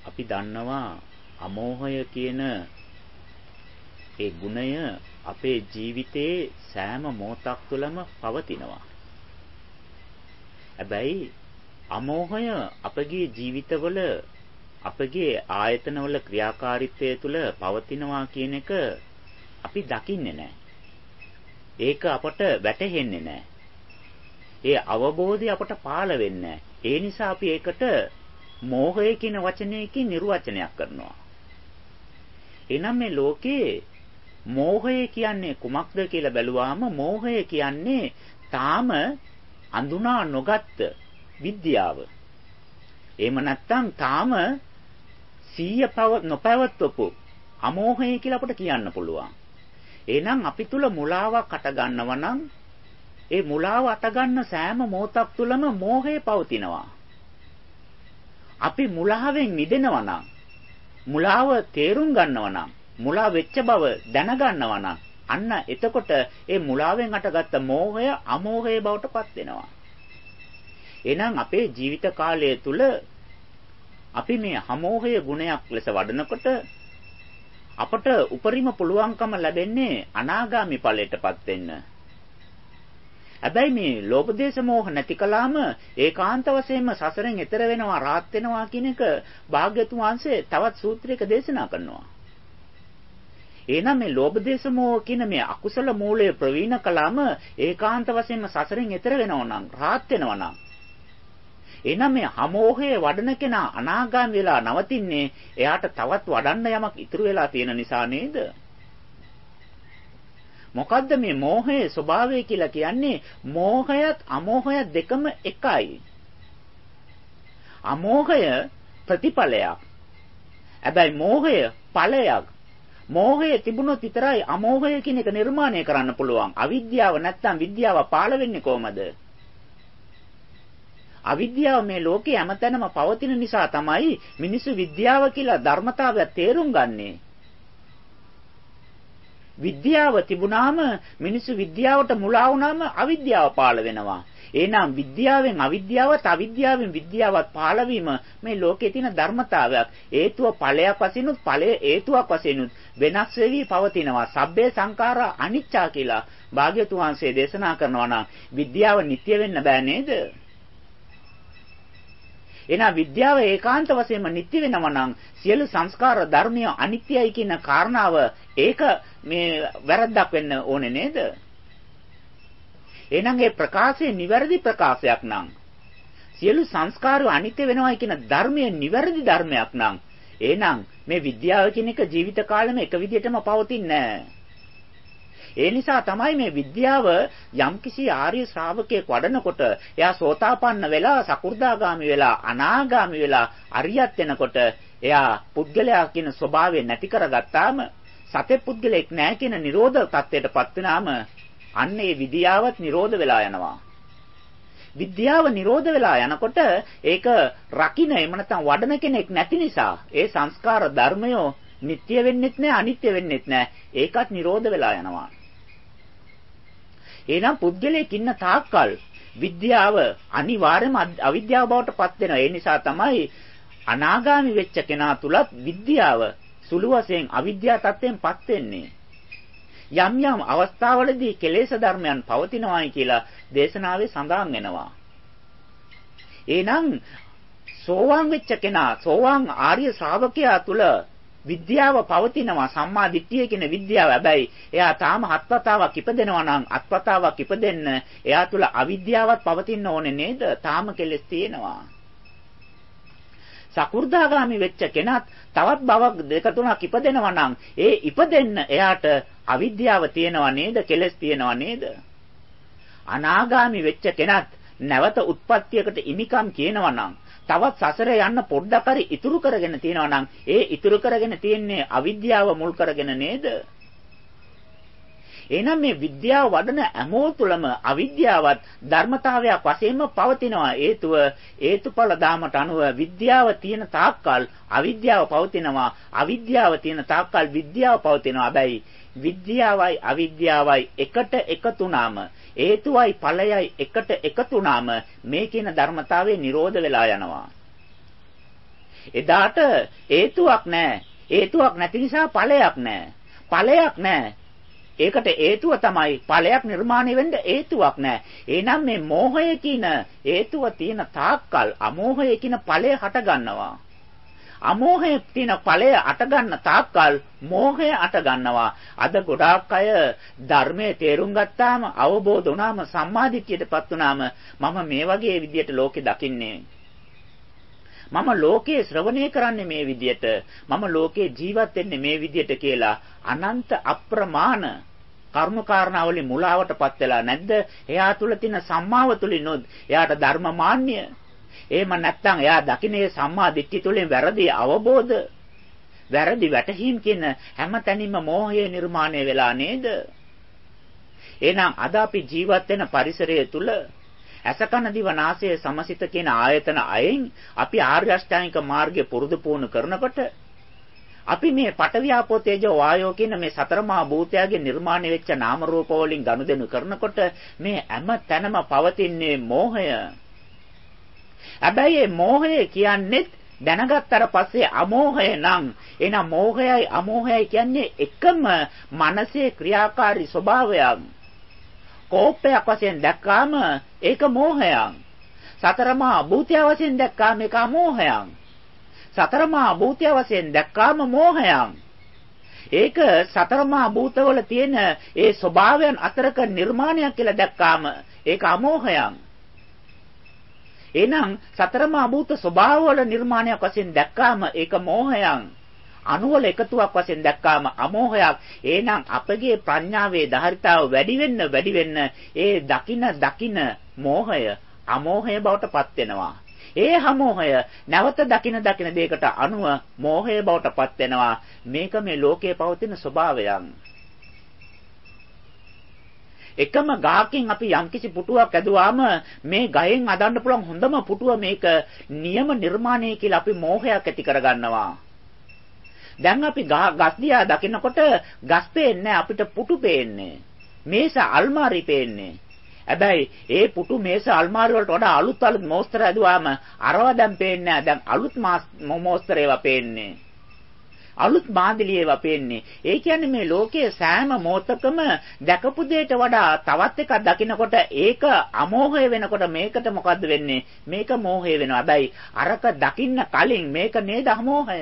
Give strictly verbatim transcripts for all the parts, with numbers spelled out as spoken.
අපි දන්නවා අමෝහය කියන ඒ ගුණය අපේ ජීවිතයේ සෑම මොහොතක් තුළම පවතිනවා. හැබැයි අමෝහය අපගේ ජීවිතවල අපගේ ආයතනවල ක්‍රියාකාරීත්වය තුළ පවතිනවා කියන එක අපි දකින්නේ නැහැ. ඒක අපට වැටහෙන්නේ නැහැ. ඒ අවබෝධය අපට පාළ වෙන්නේ නැහැ. ඒ නිසා අපි ඒකට මෝහය කියන වචනයකින් නිර්වචනයක් කරනවා. එනම් මේ ලෝකේ මෝහය කියන්නේ කුමක්ද කියලා බැලුවාම මෝහය කියන්නේ තාම අඳුනා නොගත් විද්‍යාව. එහෙම නැත්නම් තාම සීය පව නොපවත්වපු අමෝහය කියලා අපට කියන්න පුළුවන්. එහෙනම් අපි තුල මුලාවක් අට ගන්නවා නම් ඒ මුලාව අට ගන්න සෑම මොහොතක් තුලම මෝහය පවතිනවා. අපි මුලාවෙන් මිදෙනවා නම් මුලාව තේරුම් ගන්නවා නම් මුලා වෙච්ච බව දැනගන්නවා නම් අන්න එතකොට ඒ මුලාවෙන් අටගත්ත මෝහය අමෝහය බවට පත් වෙනවා. එහෙනම් අපේ ජීවිත කාලය තුල අපි මේ අමෝහය ගුණයක් ලෙස වඩනකොට අපට උපරිම පුළුවන්කම ලැබෙන්නේ අනාගාමි ඵලයටපත් වෙන්න. හැබැයි මේ ලෝභ දේශ මොහ නැති කලාම ඒකාන්ත වශයෙන්ම සසරෙන් එතර වෙනවා රාත් වෙනවා කියන එක භාග්‍යතුන් වහන්සේ තවත් සූත්‍රයක දේශනා කරනවා. එහෙනම් මේ ලෝභ දේශ මොහ කියන මේ අකුසල මූලය ප්‍රවීණ කලාම ඒකාන්ත වශයෙන්ම සසරෙන් එතර වෙනවා නම් රාත් වෙනවා නම් එහෙනම් මේ අමෝහයේ වඩන කෙනා අනාගාමී වෙලා නවතින්නේ එයාට තවත් වඩන්න යමක් ඉතුරු වෙලා තියෙන නිසා නේද? මොකද්ද මේ මෝහයේ ස්වභාවය කියලා කියන්නේ? මෝහයත් අමෝහයත් දෙකම එකයි. අමෝහය ප්‍රතිඵලයක්. හැබැයි මෝහය ඵලයක්. මෝහය තිබුණොත් විතරයි අමෝහය කියන එක නිර්මාණය කරන්න පුළුවන්. අවිද්‍යාව නැත්තම් විද්‍යාව පාළ වෙන්නේ කොහමද? අවිද්‍යාව මේ ලෝකේ හැමතැනම පවතින නිසා තමයි මිනිස්සු විද්‍යාව කියලා ධර්මතාවය තේරුම් ගන්නේ. විද්‍යාව තිබුණාම මිනිස්සු විද්‍යාවට මුලා වුණාම අවිද්‍යාව පාළ වෙනවා. එහෙනම් විද්‍යාවෙන් අවිද්‍යාවත් අවිද්‍යාවෙන් විද්‍යාවත් පාළ වීම මේ ලෝකේ තියෙන ධර්මතාවයක්. හේතුව ඵලයක් වශයෙන් උත් ඵලය හේතුවක් වශයෙන් උත් වෙනස් වෙවි පවතිනවා. සබ්බේ සංඛාරා අනිච්චා කියලා භාග්‍යතුන් වහන්සේ දේශනා කරනවා නම් විද්‍යාව නිට්ටය වෙන්න බෑ නේද? එහෙනම් විද්‍යාව ඒකාන්ත වශයෙන්ම නිට්ටය වෙනවා නම් සියලු සංස්කාර ධර්මය අනිත්‍යයි කියන කාරණාව ඒක මේ වැරද්දක් වෙන්න ඕනේ නේද? එහෙනම් ඒ ප්‍රකාශය නිවැරදි ප්‍රකාශයක් නම් සියලු සංස්කාර අනිත්‍ය වෙනවායි කියන ධර්මය නිවැරදි ධර්මයක් නම් එහෙනම් මේ විද්‍යාව කියන එක ජීවිත කාලෙම එක විදිහටම පවතින්නේ නැහැ. ඒ නිසා තමයි මේ විද්‍යාව යම්කිසි ආර්ය ශ්‍රාවකයෙක් වඩනකොට එයා සෝතාපන්න වෙලා සකු르දාගාමි වෙලා අනාගාමි වෙලා අරියත් වෙනකොට එයා පුද්ගලයා කියන ස්වභාවය නැති කරගත්තාම සතේ පුද්ගලෙක් නැහැ කියන නිරෝධ තත්ත්වයටපත් වෙනාම අන්න ඒ විද්‍යාවත් නිරෝධ වෙලා යනවා. විද්‍යාව නිරෝධ වෙලා යනකොට ඒක රකින්න එහෙම නැත්නම් වඩන කෙනෙක් නැති නිසා ඒ සංස්කාර ධර්මය නිට්ටය වෙන්නෙත් නැහැ අනිත්‍ය වෙන්නෙත් නැහැ. ඒකත් නිරෝධ වෙලා යනවා. එහෙනම් පුද්ගලයෙක් ඉන්න තාක්කල් විද්‍යාව අනිවාර්යයෙන්ම අවිද්‍යාව බවට පත් වෙනවා. ඒ නිසා තමයි අනාගාමි වෙච්ච කෙනා තුලත් විද්‍යාව සුළු වශයෙන් අවිද්‍යා තත්ත්වයෙන් පත් වෙන්නේ. යම් යම් අවස්ථාවලදී කෙලෙස් ධර්මයන් පවතිනවායි කියලා දේශනාවේ සඳහන් වෙනවා. එහෙනම් සෝවාන් වෙච්ච කෙනා සෝවාන් ආර්ය ශ්‍රාවකයා තුල විද්‍යාව පවතිනවා සම්මා දිට්ඨිය කියන විද්‍යාව. හැබැයි එයා තාම හත්වතාවක් ඉපදෙනවා නම් අත්වතාවක් ඉපදෙන්න එයා තුල අවිද්‍යාවක් පවතින්න ඕනේ නේද? තාම කෙලෙස් තියෙනවා. සකු르දාගාමි වෙච්ච කෙනත් තවත් භවක් දෙක තුනක් ඉපදෙනවා නම් ඒ ඉපදෙන්න එයාට අවිද්‍යාව තියෙනවා නේද? කෙලෙස් තියෙනවා නේද? අනාගාමි වෙච්ච කෙනත් නැවත උත්පත්තියකට ඉනිකම් කියනවා නම් තවත් සසරේ යන්න පොඩ්ඩක් හරි ඉතුරු කරගෙන තියෙනවා නම් ඒ ඉතුරු කරගෙන තියෙන්නේ අවිද්‍යාව මුල් කරගෙන නේද? එහෙනම් මේ විද්‍යාව වඩන හැමෝ තුළම අවිද්‍යාවත් ධර්මතාවයක් වශයෙන්ම පවතිනවා. හේතුව හේතුඵල ධාමට අනුව විද්‍යාව තියෙන තාක්කල් අවිද්‍යාව පවතිනවා. අවිද්‍යාව තියෙන තාක්කල් විද්‍යාව පවතිනවා. හැබැයි විද්‍යාවයි අවිද්‍යාවයි එකට එකතු වුණාම හේතුවයි ඵලයයි එකට එකතු වුණාම මේ කියන ධර්මතාවය නිරෝධ වෙලා යනවා. එදාට හේතුවක් නැහැ. හේතුවක් නැති නිසා ඵලයක් නැහැ. ඵලයක් නැහැ. ඒකට හේතුව තමයි ඵලයක් නිර්මාණය වෙන්න හේතුවක් නැහැ. එහෙනම් මේ මෝහය කියන හේතුව තියෙන තාක්කල් අමෝහය කියන ඵලය හට ගන්නවා. අමෝහයේ තියෙන ඵලය අට ගන්න තාක්කල් මෝහය අට ගන්නවා. අද ගොඩාක් අය ධර්මයේ තේරුම් ගත්තාම අවබෝධ වුණාම සම්මාදිට්ඨියටපත් වුණාම මම මේ වගේ විදියට ලෝකෙ දකින්නේ. මම ලෝකේ ශ්‍රවණය කරන්නේ මේ විදියට. මම ලෝකේ ජීවත් වෙන්නේ මේ විදියට කියලා අනන්ත අප්‍රමාණ කර්ම කාරණාවලින් මුලාවටපත් වෙලා නැද්ද? එයා තුල තියෙන සම්මාව තුලිනුත් එයාට ධර්ම මාන්නය. එහෙම නැත්නම් එයා දකින්නේ සම්මා දිට්ඨිය තුළින් වැරදි අවබෝධ වැරදි වැටහීම් කියන හැම තැනින්ම මෝහය නිර්මාණය වෙලා නේද? එහෙනම් අද අපි ජීවත් වෙන පරිසරය තුල අසකන දිව නාසය සමසිත කියන ආයතන අයෙන් අපි ආර්ය අෂ්ටාංගික මාර්ගය පුරුදු පුහුණු කරනකොට අපි මේ පඨවියාපෝ තේජෝ වායෝ කියන මේ සතර මහා භූතයන්ගේ නිර්මාණය වෙච්ච නාම රූප වලින් ගනුදෙනු කරනකොට මේ හැම තැනම පවතින්නේ මෝහය. හැබැයි මේ මෝහය කියන්නේ දැනගත්තට පස්සේ අමෝහය නම් එහෙනම් මෝහයයි අමෝහයයි කියන්නේ එකම මනසේ ක්‍රියාකාරී ස්වභාවයක්. කෝපයක් වශයෙන් දැක්කාම ඒක මෝහයක්. සතර මහා භූතය වශයෙන් දැක්කාම ඒක අමෝහයක්. සතර මහා භූතය වශයෙන් දැක්කාම මෝහයක්. ඒක සතර මහා භූතවල තියෙන ඒ ස්වභාවයන් අතරක නිර්මාණයක් කියලා දැක්කාම ඒක අමෝහයක්. එහෙනම් සතර මහා භූත ස්වභාවවල නිර්මාණයක් වශයෙන් දැක්කාම ඒක මෝහයක්. අණුවල එකතුවක් වශයෙන් දැක්කාම අමෝහයක්. එහෙනම් අපගේ ප්‍රඥාවේ ධාරිතාව වැඩි වෙන්න වැඩි වෙන්න ඒ දකින දකින මෝහය අමෝහය බවට පත් වෙනවා. ඒ අමෝහය නැවත දකින දකින දෙයකට අනුව මෝහය බවට පත් වෙනවා. මේක මේ ලෝකයේ පවතින ස්වභාවයක්. එකම ගහකින් අපි යම්කිසි පුටුවක් ඇදුවාම මේ ගහෙන් අදන්න පුළුවන් හොඳම පුටුව මේක නියම නිර්මාණය කියලා අපි මෝහයක් ඇති කරගන්නවා. දැන් අපි ගස් දිහා දකිනකොට ගස් පේන්නේ අපිට පුටු පේන්නේ. මේස අල්මාරි පේන්නේ. හැබැයි ඒ පුටු මේස අල්මාරි වලට වඩා අලුත් අලුත් මෝස්තර ඇදුවාම අරවා දැන් පේන්නේ නැහැ. දැන් අලුත් මෝස්තර ඒවා පේන්නේ. අලුත් මාදිලි ඒවා පේන්නේ. ඒ කියන්නේ මේ ලෝකයේ සෑම මොහොතකම දැකපු දෙයට වඩා තවත් එකක් දකිනකොට ඒක අමෝහය වෙනකොට මේකට මොකද්ද වෙන්නේ? මේක මෝහය වෙනවා. හැබැයි අරක දකින්න කලින් මේක නේද අමෝහය?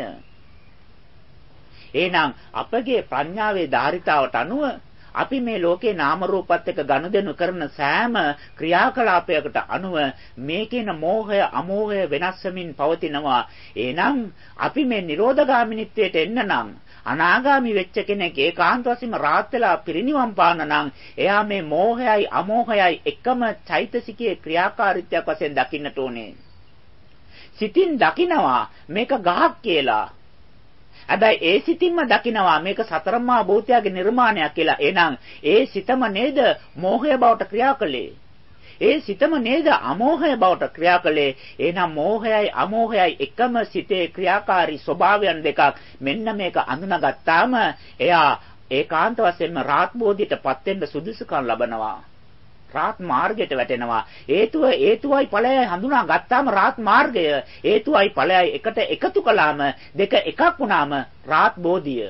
එහෙනම් අපගේ ප්‍රඥාවේ ධාරිතාවට අනුව අපි මේ ලෝකේ නාම රූපات එක්ක ගනුදෙනු කරන සෑම ක්‍රියාකලාපයකට අනුව මේකේන මෝහය අමෝහය වෙනස් වෙමින් පවතිනවා. එහෙනම් අපි මේ නිරෝධගාමිනීත්වයට එන්න නම් අනාගාමි වෙච්ච කෙනෙක් ඒකාන්ත වශයෙන්ම රාත් වෙලා පිරිනිවන් පාන නම් එයා මේ මෝහයයි අමෝහයයි එකම චෛතසිකයේ ක්‍රියාකාරීත්වයක් වශයෙන් දකින්නට ඕනේ. සිතින් දකිනවා මේක ගහක් කියලා. හැබැයි ඒ සිතින්ම දකිනවා මේක සතර මහා භූතයගේ නිර්මාණයක් කියලා. එහෙනම් ඒ සිතම නේද මෝහය බවට ක්‍රියා කළේ. ඒ සිතම නේද අමෝහය බවට ක්‍රියා කළේ. එහෙනම් මෝහයයි අමෝහයයි එකම සිතේ ක්‍රියාකාරී ස්වභාවයන් දෙකක්. මෙන්න මේක අඳුනගත්තාම එයා ඒකාන්ත වශයෙන්ම රාත් බෝධියටපත් වෙන්න සුදුසුකම් ලබනවා. රාත් මාර්ගයට වැටෙනවා. හේතුව හේතුවයි ඵලයයි හඳුනා ගත්තාම රාත් මාර්ගය හේතුවයි ඵලයයි එකට එකතු කළාම දෙක එකක් වුණාම රාත් බෝධිය.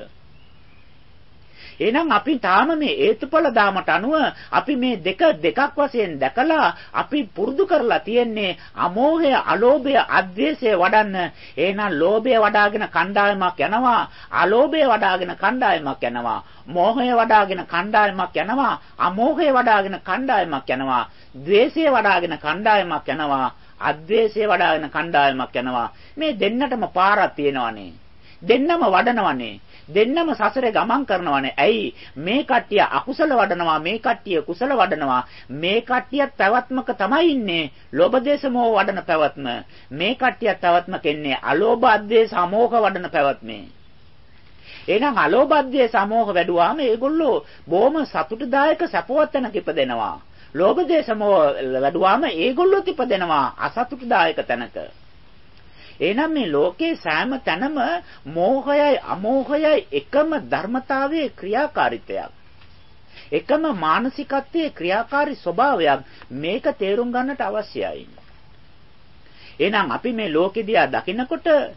එහෙනම් අපි තාම මේ හේතුඵල දාමට අනුව අපි මේ දෙක දෙකක් වශයෙන් දැකලා අපි පුරුදු කරලා තියෙන්නේ අමෝහය, අලෝභය, අද්වේෂය වඩන්න. එහෙනම් ලෝභය වඩාගෙන කණ්ඩායමක් යනවා, අලෝභය වඩාගෙන කණ්ඩායමක් යනවා, මෝහය වඩාගෙන කණ්ඩායමක් යනවා, අමෝහය වඩාගෙන කණ්ඩායමක් යනවා, ද්වේෂය වඩාගෙන කණ්ඩායමක් යනවා, අද්වේෂය වඩාගෙන කණ්ඩායමක් යනවා. මේ දෙන්නටම පාරක් තියෙනවනේ. දෙන්නම වඩනවනේ. දෙන්නම සසරේ ගමන් කරනවානේ. ඇයි මේ කට්ටිය අකුසල වඩනවා, මේ කට්ටිය කුසල වඩනවා. මේ කට්ටියත් පැවැත්මක තමයි ඉන්නේ. ලෝභ දේශ මොහ වඩන පැවැත්ම. මේ කට්ටියත් පැවැත්මක ඉන්නේ අලෝභ අද්වේෂ අමෝහ වඩන පැවැත්මේ. එහෙනම් අලෝභ අද්වේෂ අමෝහ වැඩුවාම ඒගොල්ලෝ බොහොම සතුටුදායක සපවත් තැනක ඉපදෙනවා. ලෝභ දේශ මොහ වැඩුවාම ඒගොල්ලෝ ඉපදෙනවා අසතුටුදායක තැනක. එහෙනම් මේ ලෝකේ සෑම තැනම මෝහයයි අමෝහයයි එකම ධර්මතාවයේ ක්‍රියාකාරීත්වයක්. එකම මානසිකත්වයේ ක්‍රියාකාරී ස්වභාවයක්. මේක තේරුම් ගන්නට අවශ්‍යයි. එහෙනම් අපි මේ ලෝකෙ දිහා දකිනකොට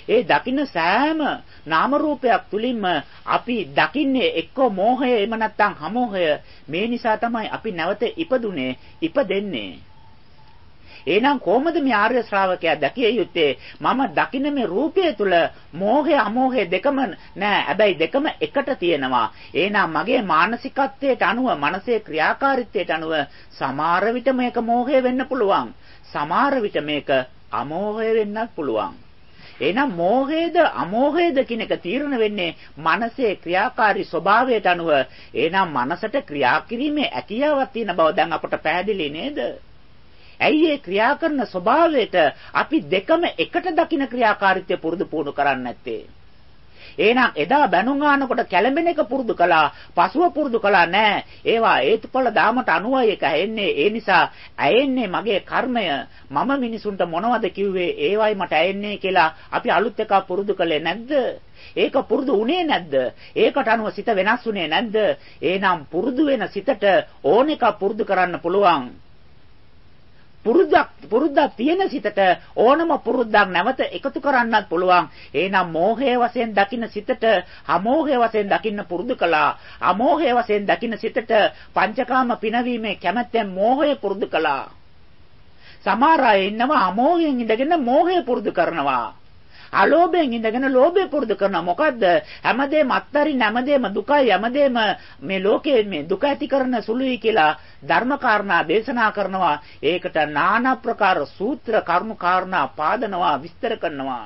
ඒ දකින්න සෑම නාම රූපයක් තුලින්ම අපි දකින්නේ එක්කෝ මෝහය එහෙම නැත්නම් හමෝහය. මේ නිසා තමයි අපි නැවත ඉපදුනේ, ඉපදෙන්නේ. එහෙනම් කොහොමද මේ ආර්ය ශ්‍රාවකයා දැකිය යුත්තේ? මම දකින්න මේ රූපය තුල මෝහය අමෝහය දෙකම නෑ. හැබැයි දෙකම එකට තියෙනවා. එහෙනම් මගේ මානසිකත්වයට අනුව, මනසේ ක්‍රියාකාරීත්වයට අනුව සමහර විට මේක මෝහය වෙන්න පුළුවන්. සමහර විට මේක අමෝහය වෙන්නත් පුළුවන්. එහෙනම් මෝහයේද අමෝහයේද කියන එක තීරණය වෙන්නේ මනසේ ක්‍රියාකාරී ස්වභාවයට අනුව. එහෙනම් මනසට ක්‍රියා කිරීමේ හැකියාවක් තියෙන බව දැන් අපට පැහැදිලි නේද? ඇයි මේ ක්‍රියා කරන ස්වභාවයට අපි දෙකම එකට දකින්න ක්‍රියාකාරීත්වය පුරුදු පුහුණු කරන්නේ නැත්තේ? එහෙනම් එදා බැනුම් ආනකොට කැළඹෙන එක පුරුදු කළා, පසුව පුරුදු කළා නෑ. ඒවා හේතුඵල දාමට අනුවයි එක ඇෙන්නේ. ඒ නිසා ඇෙන්නේ මගේ කර්මය. මම මිනිසුන්ට මොනවද කිව්වේ? ඒවයි මට ඇෙන්නේ කියලා අපි අලුත් එකක් පුරුදු කළේ නැද්ද? ඒක පුරුදු වුණේ නැද්ද? ඒකට අනුව සිත වෙනස් වුණේ නැද්ද? එහෙනම් පුරුදු වෙන සිතට ඕන එකක් පුරුදු කරන්න පුළුවන්. පුරුද්දක් පුරුද්දක් තියෙන සිතට ඕනම පුරුද්දක් නැවත එකතු කරන්නත් පුළුවන්. එහෙනම් මෝහය වශයෙන් දකින්න සිතට අමෝහය වශයෙන් දකින්න පුරුදු කළා. අමෝහය වශයෙන් දකින්න සිතට පංචකාම පිනවීමේ කැමැත්තෙන් මෝහය පුරුදු කළා. සමහර අය ඉන්නවා අමෝහයෙන් ඉඳගෙන මෝහය පුරුදු කරනවා. අලෝභයෙන් ඉඳගෙන ලෝභය පුරුදු කරනවා. මොකද්ද? හැමදේම අත්තරින් හැමදේම දුකයි, හැමදේම මේ ලෝකයේ මේ දුක ඇති කරන සුළුයි කියලා ධර්ම කාරණා දේශනා කරනවා. ඒකට নানা ප්‍රකාර සූත්‍ර කර්ම කාරණා පාදනවා, විස්තර කරනවා.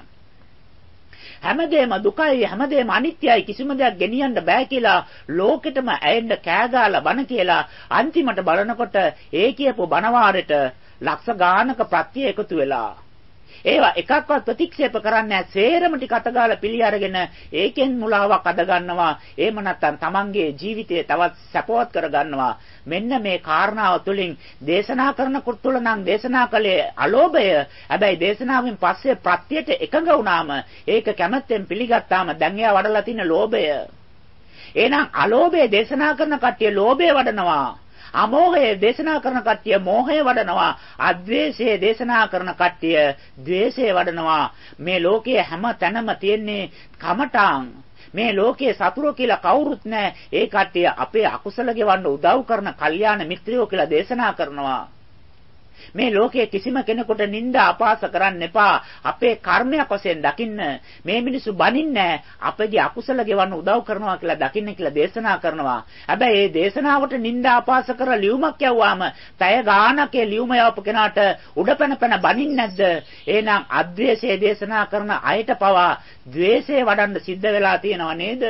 හැමදේම දුකයි, හැමදේම අනිත්‍යයි, කිසිම දෙයක් ගෙනියන්න බෑ කියලා ලෝකෙටම ඇයෙන්න කෑගාලා බන කියලා අන්තිමට බලනකොට ඒ කියපු බණවාරෙට ලක්ෂ ගානක ප්‍රත්‍ය එකතු වෙලා ඒවා එකක්වත් ප්‍රතික්ෂේප කරන්නේ නැහැ. සේරම ටික අතගාලා පිළි අරගෙන ඒකෙන් මුලාවක් අද ගන්නවා. එහෙම නැත්නම් තමන්ගේ ජීවිතය තවත් සැපවත් කර ගන්නවා. මෙන්න මේ කාරණාව තුළින් දේශනා කරන කුතුල නම් දේශනා කළේ අලෝභය. හැබැයි දේශනාවෙන් පස්සේ ප්‍රත්‍යයට එකඟ වුණාම ඒක කැමැත්තෙන් පිළිගත්තාම දැන් එයා වඩලා තියෙන ලෝභය. එහෙනම් අලෝභය දේශනා කරන කට්ටිය ලෝභය වඩනවා. අමෝහය දේශනා කරන කට්ටිය මෝහය වඩනවා. අද්වේෂය දේශනා කරන කට්ටිය ද්වේෂය වඩනවා. මේ ලෝකයේ හැම තැනම තියෙන්නේ කමඨාන්. මේ ලෝකයේ සතුරු කියලා කවුරුත් නැහැ. ඒ කට්ටිය අපේ අකුසල ගෙවන්න උදව් කරන කල්යාණ මිත්‍රයෝ කියලා දේශනා කරනවා. මේ ලෝකයේ කිසිම කෙනෙකුට නිନ୍ଦා අපාස කරන්න එපා. අපේ කර්මයක් වශයෙන් දකින්න. මේ මිනිස්සු බනින්නේ අපගේ අකුසල ගෙවන්න උදව් කරනවා කියලා දකින්න කියලා දේශනා කරනවා. හැබැයි මේ දේශනාවට නිନ୍ଦා අපාස කරලා ලියුමක් යවුවාම තය ගානක ලියුම යවපු කෙනාට උඩපැන පැන බනින්නේ නැද්ද? එහෙනම් අද්වේෂයේ දේශනා කරන අයට පවා ද්වේෂය වඩන්න සිද්ධ වෙලා තියෙනව නේද?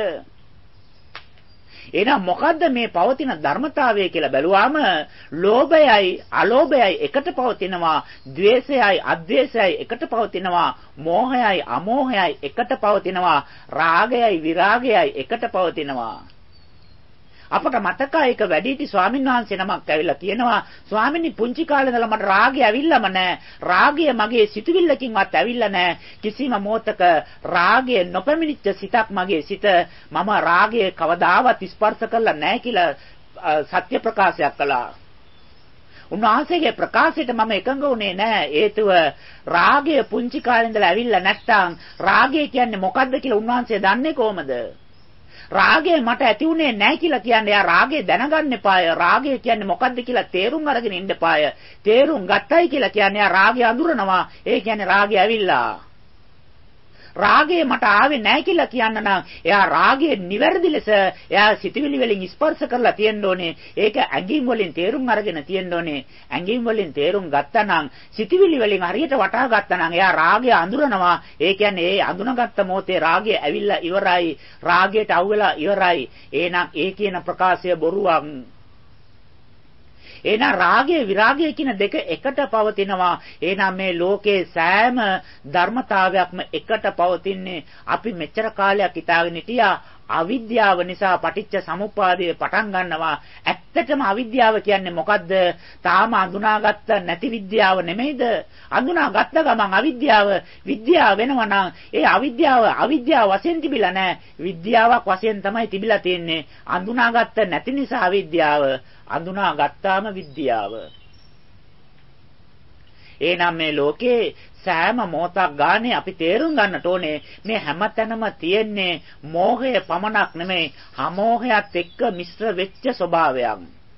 එහෙනම් මොකද්ද මේ පවතින ධර්මතාවය කියලා බැලුවාම ලෝභයයි අලෝභයයි එකට පවතිනවා, ද්වේෂයයි අද්වේෂයයි එකට පවතිනවා, මෝහයයි අමෝහයයි එකට පවතිනවා, රාගයයි විරාගයයි එකට පවතිනවා. අපට මතකයි එක වැඩිහිටි ස්වාමීන් වහන්සේ නමක් ඇවිල්ලා කියනවා, ස්වාමීනි පුංචි කාලේ ඉඳලා මට රාගය ඇවිල්ලාම නැහැ. රාගය මගේ සිතුවිල්ලකින්වත් ඇවිල්ලා නැහැ. කිසිම මොහතක රාගය නොපැමිණිච්ච සිතක් මගේ සිත. මම රාගය කවදාවත් ස්පර්ශ කරලා නැහැ කියලා සත්‍ය ප්‍රකාශයක් කළා. උන්වහන්සේගේ ප්‍රකාශයට මම එකඟ වුණේ නැහැ. හේතුව රාගය පුංචි කාලේ ඉඳලා ඇවිල්ලා නැත්තම් රාගය කියන්නේ මොකද්ද කියලා උන්වහන්සේ දන්නේ කොහමද? රාගය මට ඇති උනේ නැහැ කියලා කියන්නේ යා රාගය දැනගන්න එපාය. රාගය කියන්නේ මොකද්ද කියලා තේරුම් අරගෙන ඉන්න එපාය. තේරුම් ගත්තයි කියලා කියන්නේ යා රාගය අඳුරනවා. ඒ කියන්නේ රාගය ඇවිල්ලා. රාගය මට ආවේ නැහැ කියලා කියන්න නම් එයා රාගයේ නිවැරදි ලෙස එයා සිතවිලි වලින් ස්පර්ශ කරලා තියෙන්න ඕනේ. ඒක ඇඟින් වලින් තේරුම් අරගෙන තියෙන්න ඕනේ. ඇඟින් වලින් තේරුම් ගත්තා නම් සිතවිලි වලින් හරියට වටහා ගත්තා නම් එයා රාගය අඳුරනවා. ඒ කියන්නේ ඒ අඳුනගත්ත මොහොතේ රාගය ඇවිල්ලා ඉවරයි. රාගයට අවුලා ඉවරයි. එහෙනම් ඒ කියන ප්‍රකාශය බොරුවක්. එහෙනම් රාගය විරාගය කියන දෙක එකට පවතිනවා. එහෙනම් මේ ලෝකේ සෑම ධර්මතාවයක්ම එකට පවතින්නේ. අපි මෙච්චර කාලයක් හිතාගෙන හිටියා අවිද්‍යාව නිසා පටිච්ච සමුප්පාදය පටන් ගන්නවා. ඇත්තටම අවිද්‍යාව කියන්නේ මොකද්ද? තාම අඳුනාගත්ත නැති විද්‍යාව නෙමෙයිද? අඳුනාගත්ත ගමන් අවිද්‍යාව විද්‍යාව වෙනවා නම් ඒ අවිද්‍යාව අවිද්‍යාව වශයෙන් තිබිලා නැහැ. විද්‍යාවක් වශයෙන් තමයි තිබිලා තියෙන්නේ. අඳුනාගත්ත නැති නිසා අවිද්‍යාව. අඳුනාගත්තාම විද්‍යාව. එහෙනම් මේ ලෝකේ සෑම මොහොතක් ගානේ අපි තේරුම් ගන්නට ඕනේ මේ හැමතැනම තියෙන්නේ මෝහය පමණක් නෙමෙයි අමෝහයත් එක්ක මිශ්‍ර වෙච්ච ස්වභාවයක්.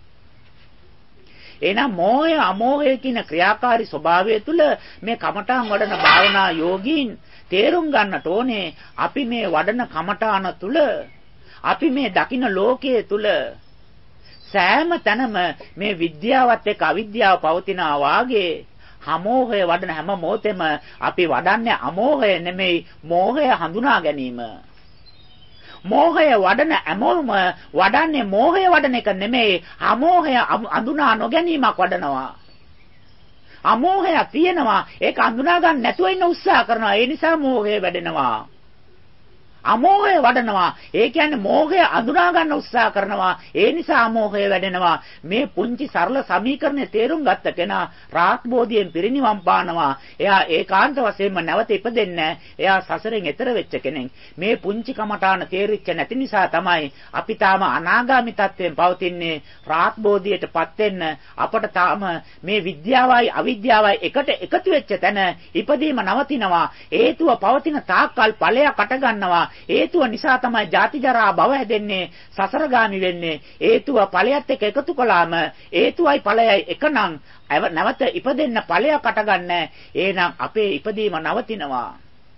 එහෙනම් මෝහය අමෝහය කියන ක්‍රියාකාරී ස්වභාවය තුළ මේ කමඨාන් වඩන භාවනා යෝගීන් තේරුම් ගන්නට ඕනේ අපි මේ වඩන කමඨාන තුළ අපි මේ දකින ලෝකයේ තුල සෑම තැනම මේ විද්‍යාවත් එක්ක අවිද්‍යාව පවතිනා වාගේ අමෝහය වඩන හැම මොහොතෙම අපි වඩන්නේ අමෝහය නෙමෙයි මෝහය හඳුනා ගැනීම. මෝහය වඩන හැමෝම වඩන්නේ මෝහය වඩන එක නෙමෙයි අමෝහය හඳුනා නොගැනීමක් වඩනවා. අමෝහය තියෙනවා ඒක හඳුනා ගන්න නැතුව ඉන්න උත්සාහ කරනවා. ඒ නිසා මෝහය වැඩෙනවා. අමෝහය වඩනවා. ඒ කියන්නේ මෝහය අඳුනා ගන්න උත්සාහ කරනවා. ඒ නිසා අමෝහය වැඩෙනවා. මේ පුංචි සරල සමීකරණය තේරුම් ගත්ත කෙනා රාහත් බෝධියෙන් පිරිනිවන් පානවා. එයා ඒකාන්ත වශයෙන්ම නැවත ඉපදෙන්නේ. එයා සසරෙන් එතර වෙච්ච කෙනෙක්. මේ පුංචි කමඨාන තේරිච්ච නැති නිසා තමයි අපි තාම අනාගාමි තත්වයෙන් පවතින්නේ. රාහත් බෝධියටපත් වෙන්න අපට තාම මේ විද්‍යාවයි අවිද්‍යාවයි එකට එකතු වෙච්ච තැන ඉපදීම නවතිනවා. හේතුව පවතින තාක්කල් ඵලයක් අට ගන්නවා. හේතුව නිසා තමයි ජාති ජරා භව හැදෙන්නේ සසරගාමි වෙන්නේ. හේතුව ඵලයත් එක්ක එකතු කළාම හේතුවයි ඵලයයි එකනම් නැවත ඉපදෙන්න ඵලයක් අටගන්න. එහෙනම් අපේ ඉපදීම නවතිනවා.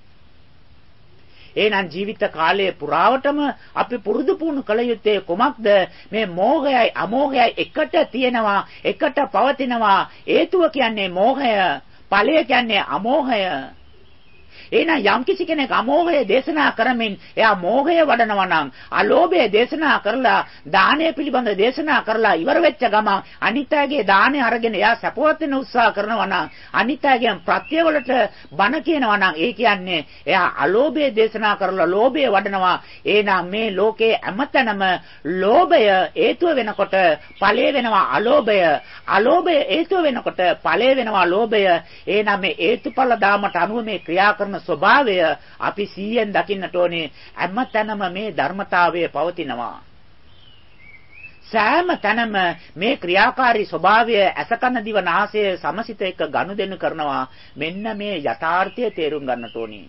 එහෙනම් ජීවිත කාලය පුරාවටම අපි පුරුදු පුහුණු කළ යුත්තේ කුමක්ද? මේ මෝහයයි අමෝහයයි එකට තියෙනවා, එකට පවතිනවා. හේතුව කියන්නේ මෝහය, ඵලය කියන්නේ අමෝහය. එහෙනම් යම් කිසි කෙනෙක් අමෝහය දේශනා කරමින් එයා මෝහය වඩනවා නම් අලෝභය දේශනා කරලා දානය පිළිබඳ දේශනා කරලා ඉවර වෙච්ච ගමන් අනිත්‍යයේ දානය අරගෙන එයා සපවත් වෙන උත්සාහ කරනවා නම් අනිත්‍යයෙන් ප්‍රත්‍යවලට බණ කියනවා නම් ඒ කියන්නේ එයා අලෝභය දේශනා කරලා ලෝභය වඩනවා. එහෙනම් මේ ලෝකේ හැමතැනම ලෝභය හේතුව වෙනකොට ඵලය වෙනවා අලෝභය. අලෝභය හේතුව වෙනකොට ඵලය වෙනවා ලෝභය. එහෙනම් මේ හේතුඵල දාමට අනුව මේ ක්‍රියා කරන ස්වභාවය අපි සීයෙන් දකින්නට ඕනේ. හැමතැනම මේ ධර්මතාවය පවතිනවා. සෑම තැනම මේ ක්‍රියාකාරී ස්වභාවය අසකන දිව නාසය සමසිත එක්ක ගනුදෙනු කරනවා. මෙන්න මේ යථාර්ථය තේරුම් ගන්නට ඕනේ.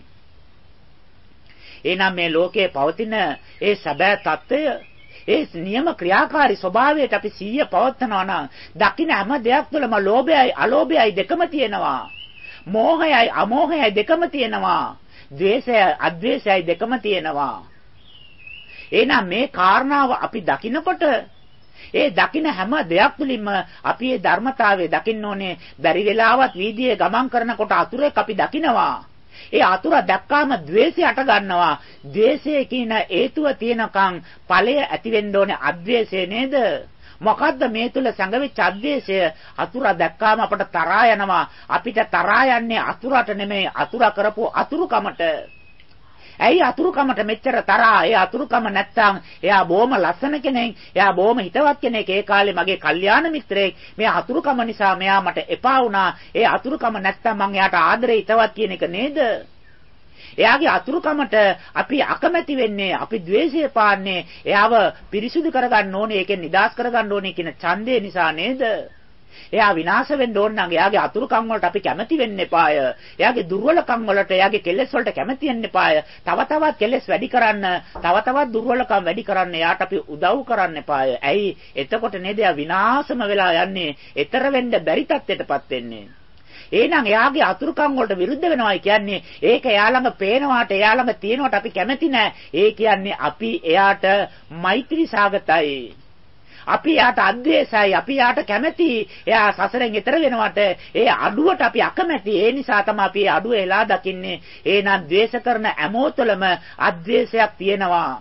එහෙනම් මේ ලෝකයේ පවතින ඒ සැබෑ తত্ত্বය ඒ නියම ක්‍රියාකාරී ස්වභාවයට අපි සීය පවත්නවා නම් දකින්න හැම දෙයක් තුළම ලෝභයයි අලෝභයයි දෙකම තියෙනවා. මෝහයයි අමෝහයයි දෙකම තියෙනවා. ද්වේෂයයි අද්වේෂයයි දෙකම තියෙනවා. එහෙනම් මේ කාරණාව අපි දකිනකොට ඒ දකින හැම දෙයක් තුළින්ම අපි මේ ධර්මතාවය දකින්න ඕනේ. බැරි වෙලාවත් වීදියේ ගමන් කරනකොට අතුරෙක් අපි දකිනවා. ඒ අතුර දැක්කාම ද්වේෂය අට ගන්නවා. ද්වේෂය කියන හේතුව තියෙනකන් ඵලය ඇති වෙන්න ඕනේ අද්වේෂය නේද? මොකද්ද මේ තුල සංගවිච්ච අද්වේෂය? අතුර දැක්කාම අපට තරහා යනවා. අපිට තරහා යන්නේ අතුරට නෙමෙයි අතුර කරපු අතුරුකමට. ඇයි අතුරුකමට මෙච්චර තරහා? ඒ අතුරුකම නැත්තම් එයා බොහොම ලස්සන කෙනෙක්. එයා බොහොම හිතවත් කෙනෙක්. ඒ කාලේ මගේ කල්යාණ මිත්‍රයෙක්. මේ අතුරුකම නිසා මෙයා මට එපා වුණා. ඒ අතුරුකම නැත්තම් මං එයාට ආදරේ හිතවත් කියන එක නේද? එයාගේ අතුරුකමට අපි අකමැති වෙන්නේ, අපි ද්වේෂය පාන්නේ, එයාව පිරිසුදු කරගන්න ඕනේ, ඒකෙන් නිදහස් කරගන්න ඕනේ කියන ඡන්දය නිසා නේද? එයා විනාශ වෙන්න ඕන නම් එයාගේ අතුරුකම් වලට අපි කැමති වෙන්න එපාය. එයාගේ දුර්වලකම් වලට, එයාගේ කෙලෙස් වලට කැමති වෙන්න එපාය. තව තවත් කෙලෙස් වැඩි කරන්න, තව තවත් දුර්වලකම් වැඩි කරන්න එයාට අපි උදව් කරන්න එපාය. ඇයි? එතකොට නේද එයා විනාශම වෙලා යන්නේ, ඈතර වෙන්න බැරි තත්ත්වයටපත් වෙන්නේ. එහෙනම් එයාගේ අතුරුකම් වලට විරුද්ධ වෙනවා කියන්නේ ඒක එයා ළඟ පේනවාට එයා ළඟ තියෙනවට අපි කැමති නැහැ. ඒ කියන්නේ අපි එයාට මෛත්‍රී සාගතයි. අපි යාට අද්වේෂයි. අපි යාට කැමැති. එයා සසරෙන් එතර වෙනවට ඒ අඩුවට අපි අකමැති. ඒ නිසා තමයි අපි අඩුව එලා දකින්නේ. එහෙනම් ද්වේෂ කරන හැමෝතලම අද්වේෂයක් තියෙනවා.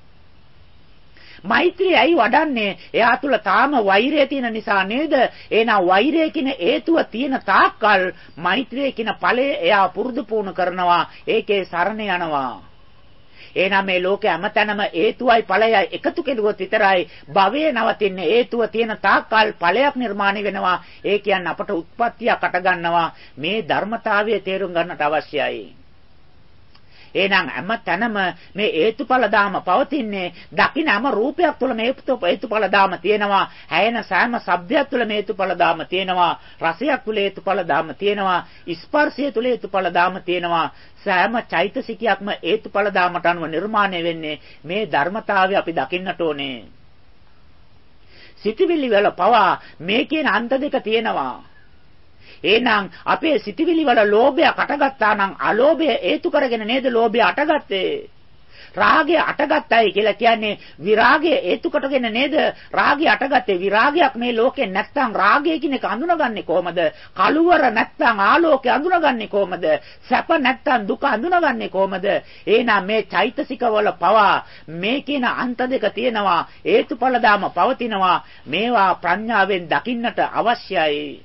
මෛත්‍රිය ඇයි වඩන්නේ? එයා තුල තාම වෛරය තියෙන නිසා නේද? එහෙනම් වෛරය කියන හේතුව තියෙන තාක්කල් මෛත්‍රිය කියන ඵලය එයා පුරුදු පුහුණු කරනවා. ඒකේ සරණ යනවා. එහෙනම් මේ ලෝකේ හැමතැනම හේතුවයි ඵලයයි එකතු කෙරුවොත් විතරයි භවය නවතින්නේ. හේතුව තියෙන තාක්කල් ඵලයක් නිර්මාණය වෙනවා. ඒ කියන්නේ අපට උත්පත්තියක් අට ගන්නවා. මේ ධර්මතාවය තේරුම් ගන්නට අවශ්‍යයි. එහෙනම් හැම තැනම මේ හේතුඵල ධාම පවතින්නේ. දකින්න හැම රූපයක් තුළ මේ හේතුඵල ධාම තියෙනවා. ඇයෙන සෑම ශබ්දයක් තුළ මේ හේතුඵල ධාම තියෙනවා. රසයක් තුළ හේතුඵල ධාම තියෙනවා. ස්පර්ශය තුළ හේතුඵල ධාම තියෙනවා. සෑම චෛතසිකයක්ම හේතුඵල ධාමට අනුව නිර්මාණය වෙන්නේ. මේ ධර්මතාවය අපි දකින්නට ඕනේ. සිතවිලි වල පවා මේ කියන අන්ත දෙක තියෙනවා. එහෙනම් අපේ සිතවිලි වල ලෝභය අටගත්තා නම් අලෝභය හේතු කරගෙන නේද ලෝභය අටගත්තේ. රාගය අටගත්තයි කියලා කියන්නේ විරාගය හේතු කොටගෙන නේද රාගය අටගත්තේ. විරාගයක් මේ ලෝකේ නැත්තම් රාගය කියන එක අඳුනගන්නේ කොහමද? කලුවර නැත්තම් ආලෝකය අඳුනගන්නේ කොහමද? සැප නැත්තම් දුක අඳුනගන්නේ කොහමද? එහෙනම් මේ චෛතසික වල පවා මේ කියන අන්ත දෙක තියෙනවා. හේතුඵල ධාම පවතිනවා. මේවා ප්‍රඥාවෙන් දකින්නට අවශ්‍යයි.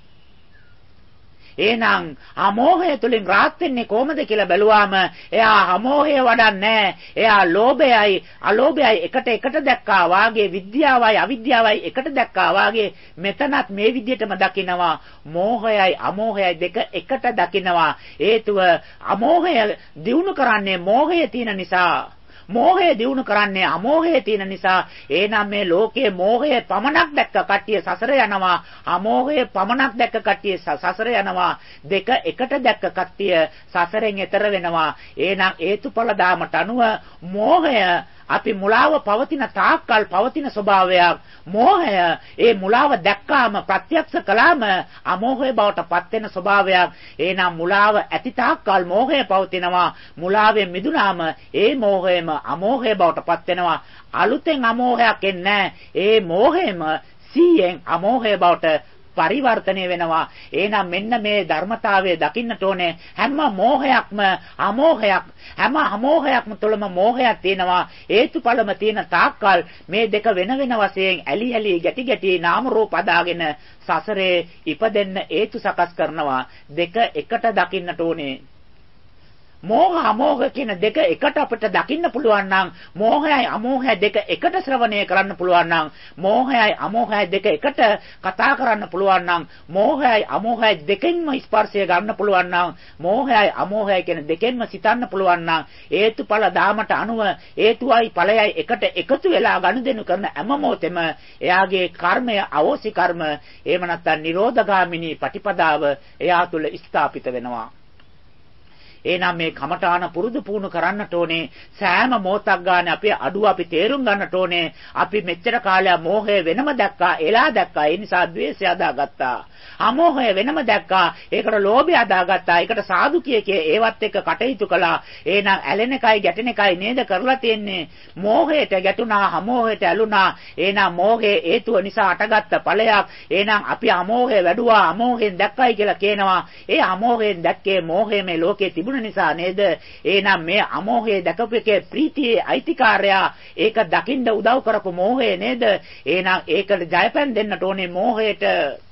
එහෙනම් අමෝහය තුලින් රාත් වෙන්නේ කොහොමද කියලා බැලුවාම එයා අමෝහය වඩන්නේ. එයා ලෝභයයි අලෝභයයි එකට එකට දැක්කා වාගේ විද්‍යාවයි අවිද්‍යාවයි එකට දැක්කා වාගේ මෙතනත් මේ විදිහටම දකිනවා. මෝහයයි අමෝහයයි දෙක එකට දකිනවා. හේතුව අමෝහය දියුණු කරන්නේ මෝහය තියෙන නිසා. මෝහය දියුණු කරන්නේ අමෝහය තියෙන නිසා. එහෙනම් මේ ලෝකයේ මෝහය පමණක් දැක්ක කට්ටිය සසර යනවා. අමෝහය පමණක් දැක්ක කට්ටිය සසර යනවා. දෙක එකට දැක්ක කට්ටිය සසරෙන් එතර වෙනවා. එහෙනම් හේතුඵල ධාමට අනුව මෝහය අපි මුලාව පවතින තාක්කල් පවතින ස්වභාවයක්. මෝහය ඒ මුලාව දැක්කාම ප්‍රත්‍යක්ෂ කළාම අමෝහය බවට පත් වෙන ස්වභාවයක්. එහෙනම් මුලාව ඇති තාක්කල් මෝහය පවතිනවා. මුලාවෙන් මිදුනාම ඒ මෝහයම අමෝහය බවට පත් වෙනවා. අලුතෙන් අමෝහයක් එන්නේ. ඒ මෝහයම සීයෙන් අමෝහය බවට පරිවර්තනය වෙනවා. එහෙනම් මෙන්න මේ ධර්මතාවය දකින්නට ඕනේ. හැම මෝහයක්ම අමෝහයක්. හැම අමෝහයක්ම තුළම මෝහයක් තියෙනවා. හේතුඵලම තියෙන තාක්කල් මේ දෙක වෙන වෙන වශයෙන් ඇලි ඇලි ගැටි ගැටි නාම රූප අදාගෙන සසරේ ඉපදෙන්න හේතු සකස් කරනවා. දෙක එකට දකින්නට ඕනේ. මෝහ අමෝහ කියන දෙක එකට අපිට දකින්න පුළුවන් නම් මෝහයයි අමෝහයයි දෙක එකට ශ්‍රවණය කරන්න පුළුවන් නම් මෝහයයි අමෝහයයි දෙක එකට කතා කරන්න පුළුවන් නම් මෝහයයි අමෝහයයි දෙකෙන්ම ස්පර්ශය ගන්න පුළුවන් නම් මෝහයයි අමෝහයයි කියන දෙකෙන්ම සිතන්න පුළුවන් නම් හේතුඵල ධාමට අනුව හේතුවයි ඵලයයි එකට එකතු වෙලා ගනුදෙනු කරන හැම මොහොතෙම එයාගේ කර්මය අවෝසි කර්ම එහෙම නැත්නම් නිරෝධගාමිනී පටිපදාව එයා තුළ ස්ථාපිත වෙනවා. එහෙනම් මේ කමඨාන පුරුදු පුහුණු කරන්නට ඕනේ. සෑම මොහොතක් ගන්න අපි අඩුව අපි තේරුම් ගන්නට ඕනේ. අපි මෙච්චර කාලයක් මෝහය වෙනම දැක්කා, එලා දැක්කා. ඒ නිසා ද්වේෂය අදාගත්තා. අමෝහය වෙනම දැක්කා. ඒකට ලෝභය අදාගත්තා. ඒකට සාදු කිය කිය ඒවත් එක්ක කටයුතු කළා. එහෙනම් ඇලෙන එකයි ගැටෙන එකයි නේද කරලා තියෙන්නේ. මෝහයට ගැටුණා, අමෝහයට ඇලුනා. එහෙනම් මෝහයේ හේතුව නිසා අටගත්ත ඵලයක්. එහෙනම් අපි අමෝහය වැඩුවා, අමෝහයෙන් දැක්කයි කියලා කියනවා. ඒ අමෝහයෙන් දැක්කේ මෝහය මේ ලෝකේ තිබුණ නිසා නේද? එහෙනම් මේ අමෝහය දැකපු එකේ ප්‍රීතියේ අයිතිකාරයා ඒක දකින්න උදව් කරපු මෝහය නේද? එහෙනම් ඒකට ජයපැන් දෙන්නට ඕනේ මෝහයට.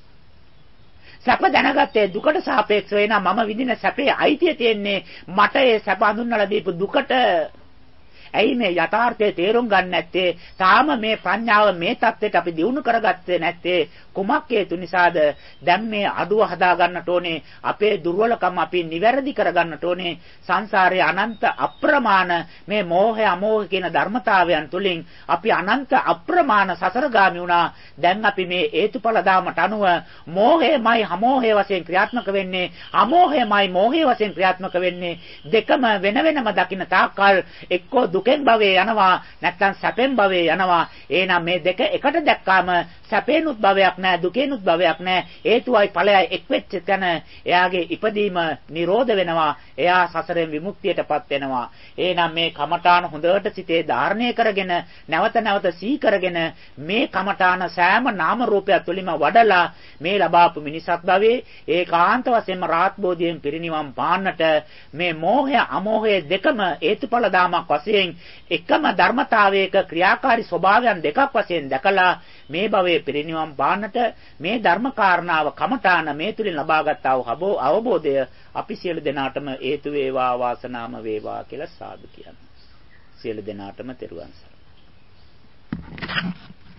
සැප දැනගත්තේ දුකට සාපේක්ෂව. එහෙනම් මම විඳින සැපේ අයිතිය තියෙන්නේ මට ඒ සැප හඳුන්වලා දීපු දුකට. ඇයි මේ යථාර්ථය තේරුම් ගන්න නැත්තේ? තාම මේ ප්‍රඥාව මේ தත්ත්වයට අපි දියුණු කරගත්තේ නැත්තේ කුමක් හේතු නිසාද? දැන් මේ අඩුව හදා ගන්නට ඕනේ. අපේ දුර්වලකම් අපි නිවැරදි කර ගන්නට ඕනේ. සංසාරයේ අනන්ත අප්‍රමාණ මේ මෝහය අමෝහ කියන ධර්මතාවයන් තුලින් අපි අනන්ත අප්‍රමාණ සසරගාමි වුණා. දැන් අපි මේ හේතුඵල ධාමට අනුව මෝහයමයි අමෝහය වශයෙන් ක්‍රියාත්මක වෙන්නේ. අමෝහයමයි මෝහය වශයෙන් ක්‍රියාත්මක වෙන්නේ. දෙකම වෙන වෙනම දකින්න තාක්කල් එක්කෝ දුකෙන් භවයේ යනවා නැත්නම් සැපෙන් භවයේ යනවා. එහෙනම් මේ දෙක එකට දැක්කාම සැපේනුත් භවයක් නැහැ, දුකේනුත් භවයක් නැහැ. හේතුවයි ඵලයයි එක් වෙච්ච තැන එයාගේ ඉපදීම නිරෝධ වෙනවා. එයා සසරෙන් විමුක්තියටපත් වෙනවා. එහෙනම් මේ කමඨාන හොඳට සිතේ ධාරණය කරගෙන නැවත නැවත සිහි කරගෙන මේ කමඨාන සෑම නාම රූපයක් තුළින්ම වඩලා මේ ලබාපු මිනිසත් භවයේ ඒකාන්ත වශයෙන්ම රාහත් බෝධියෙන් පිරිනිවන් පාන්නට මේ මෝහය අමෝහය දෙකම හේතුඵල ධාමයක් වශයෙන් එකම ධර්මතාවයක ක්‍රියාකාරී ස්වභාවයන් දෙකක් වශයෙන් දැකලා මේ භවයේ පිරිනිවන් පාන්නට මේ ධර්ම කාරණාව කමඨාන මේ තුලින් ලබාගත් අවබෝධය අපි සියලු දෙනාටම හේතු වේවා වාසනාම වේවා කියලා සාදු කියනවා. සියලු දෙනාටම තෙරුවන් සරණයි.